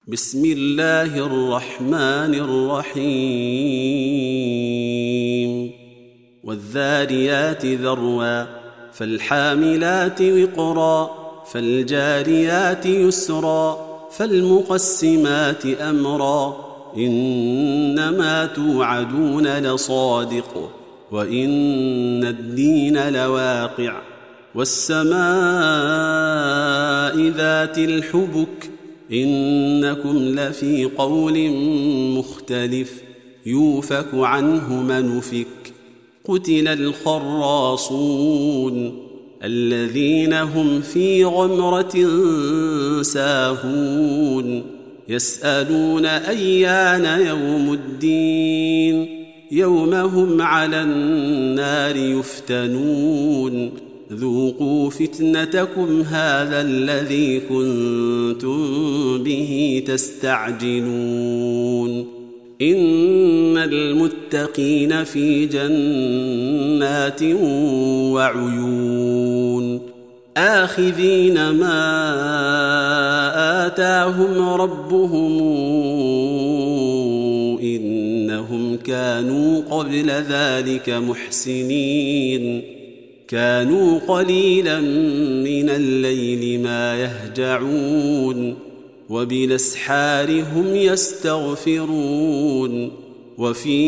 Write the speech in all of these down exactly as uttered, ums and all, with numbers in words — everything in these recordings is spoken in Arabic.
بسم الله الرحمن الرحيم والذاريات ذروا فالحاملات وقرا فالجاريات يسرا فالمقسمات أمرا إنما توعدون لصادق وإن الدين لواقع والسماء ذات الحبك إنكم لفي قول مختلف يوفك عنه من أفك قتل الخراصون الذين هم في غمرة ساهون يسألون أيان يوم الدين يوم هم على النار يفتنون ذوقوا فتنتكم هذا الذي كنتم به تستعجلون إن المتقين في جنات وعيون آخذين ما آتاهم ربهم إنهم كانوا قبل ذلك محسنين كانوا قليلا من الليل ما يهجعون وبالأسحار هم يستغفرون وفي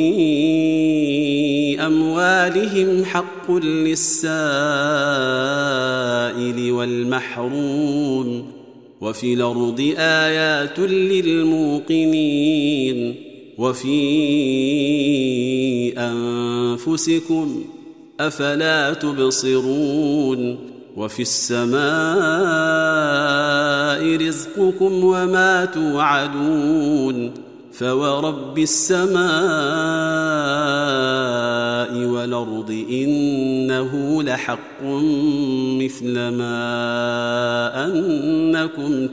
أموالهم حق للسائل والمحروم وفي الأرض آيات للموقنين وفي أنفسكم أفلا تبصرون وفي السماء رزقكم وما توعدون فورب السماء والأرض إنه لحق مثل ما أنكم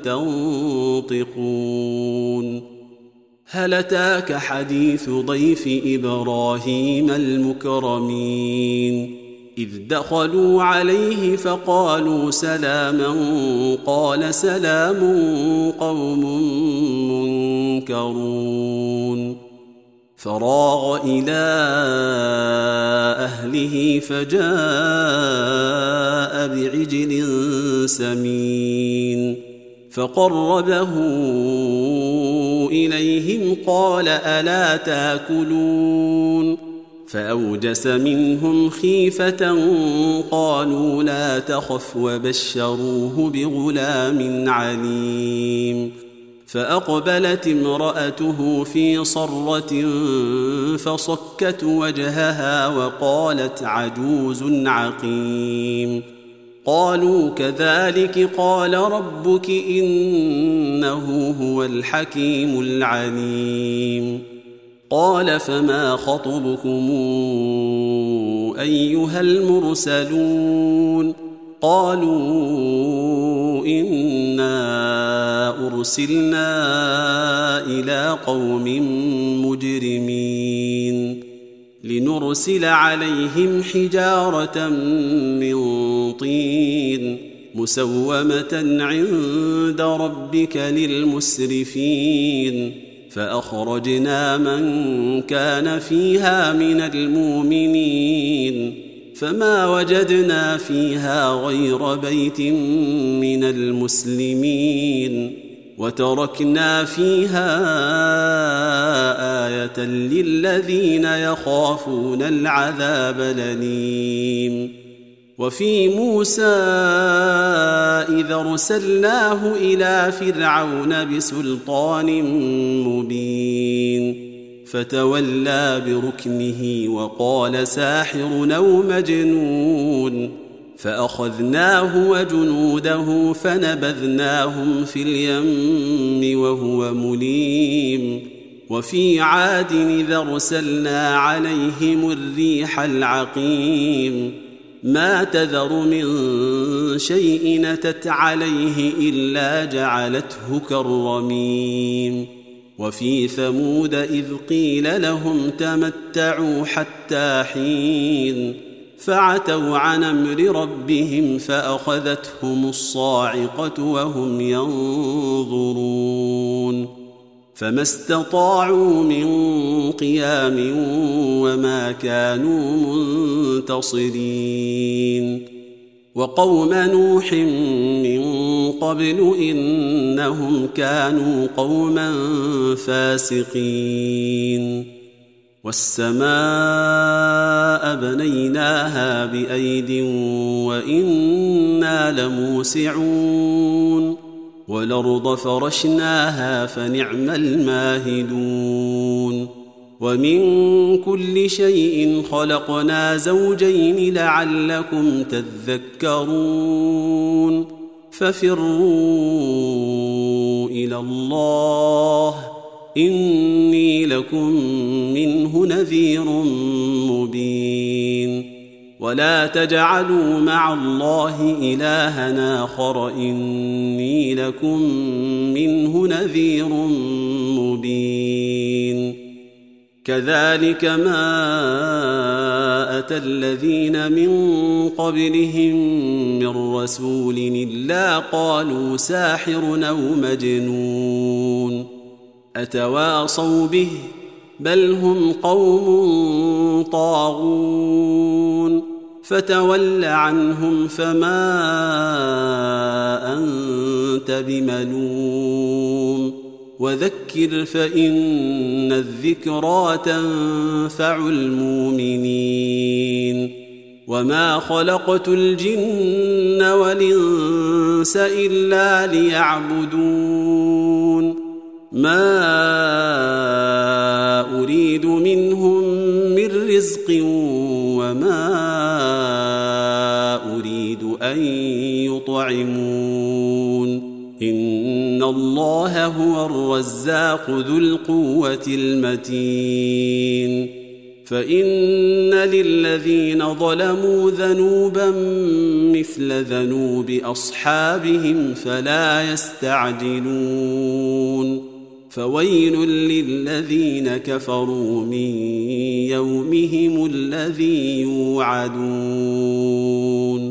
تنطقون هل أتاك حديث ضيف إبراهيم المكرمين إذ دخلوا عليه فقالوا سلاما قال سلام قوم منكرون فراغ إلى أهله فجاء بعجل سمين فقربه إليهم قال ألا تاكلون فأوجس منهم خيفة قالوا لا تخف وبشروه بغلام عليم فأقبلت امرأته في صرة فصكت وجهها وقالت عجوز عقيم قالوا كذلك قال ربك إنه هو الحكيم العليم قال فما خطبكم أيها المرسلون قالوا إنا أرسلنا إلى قوم مجرمين لنرسل عليهم حجارة من طين مسومة عند ربك للمسرفين فأخرجنا من كان فيها من المؤمنين فما وجدنا فيها غير بيت من المسلمين وتركنا فيها آية للذين يخافون العذاب الأليم وفي موسى إذا أرسلناه إلى فرعون بسلطان مبين فتولى بركنه وقال ساحر أو مجنون فأخذناه وجنوده فنبذناهم في اليم وهو مليم وفي عاد إذا أرسلنا عليهم الريح العقيم ما تذر من شيء أتت عليه إلا جعلته كالرميم وفي ثمود إذ قيل لهم تمتعوا حتى حين فعتوا عن أمر ربهم فأخذتهم الصاعقة وهم ينظرون فما استطاعوا من قيام وما كانوا منتصرين وقوم نوح من قبل إنهم كانوا قوما فاسقين والسماء بنيناها بأيد وإنا لموسعون والأرض فرشناها فنعم الماهدون ومن كل شيء خلقنا زوجين لعلكم تذكرون ففروا إلى الله إني لكم منه نذير مبين ولا تجعلوا مع الله إلها آخر إني لكم منه نذير مبين كذلك ما أتى الذين من قبلهم من رسول إلا قالوا ساحر أو مجنون أتواصوا به بل هم قوم طاغون فتول عنهم فما أنت بملوم وذكر فإن الذكرى تنفع المؤمنين وما خلقت الجن والإنس إلا ليعبدون ما أريد منهم من رزق وما أريد أن يطعمون إن الله هو الرزاق ذو القوة المتين فإن للذين ظلموا ذنوبا مثل ذنوب أصحابهم فلا يستعجلون فويل للذين كفروا من يومهم الذي يوعدون